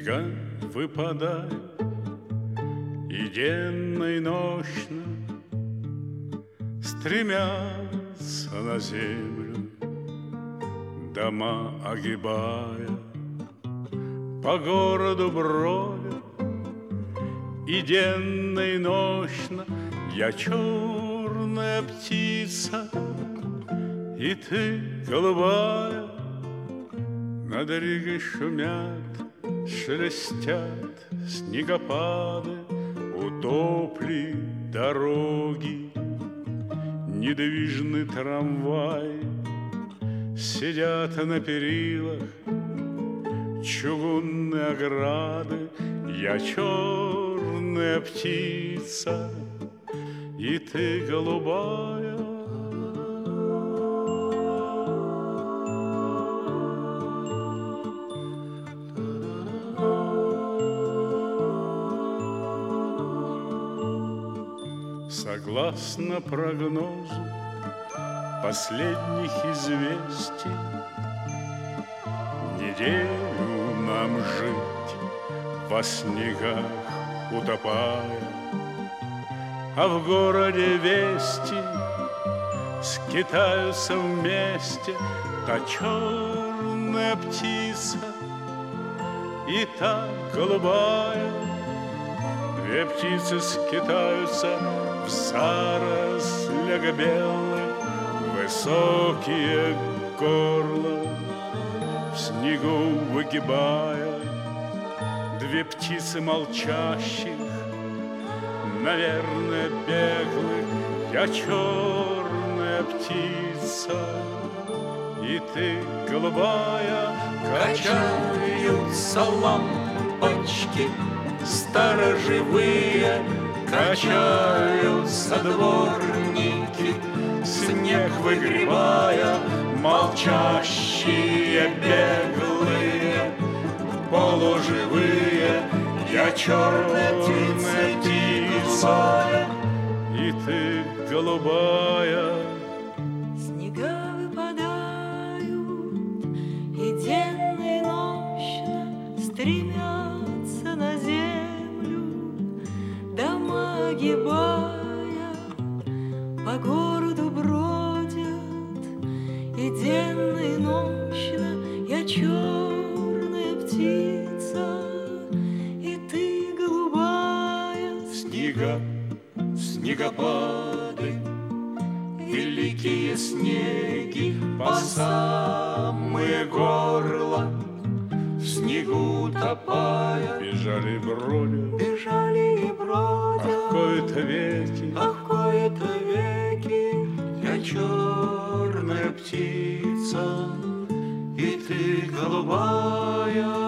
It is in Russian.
Снега выпадают и денно, и нощно стремятся на землю, дома огибая, по городу бродят. И денно, и нощно я черная птица, и ты голубая. Над Ригой шумят, шелестят снегопады, утопли дороги, недвижны трамваи, сидят на перилах чугунные ограды. Я черная птица, и ты голубая. Согласно прогнозу последних известий, неделю нам жить во снегах утопая, а в городе вести скитаются вместе та черная птица и та голубая. Две птицы скитаются в зарослях белых, высокие горла в снегу выгибая. Две птицы молчащих, наверное, беглых. Я черная птица, и ты голубая. Качаются лампочки сторожевые, качаются дворники, снег выгребая. Молчащие, беглые, полуживые. Я черная птица, и ты голубая. Снега выпадают и денно, и нощно стремятся на землю, дома огибая, по городу бродят. И денно, и нощно я черная птица, и ты голубая. Снега, снегопады, великие снеги по самые горла, в снегу топая. Бежали и бродят, Бежали и бродят, ах, кои-то веки, ах, кои-то веки. Я черная птица, и ты голубая.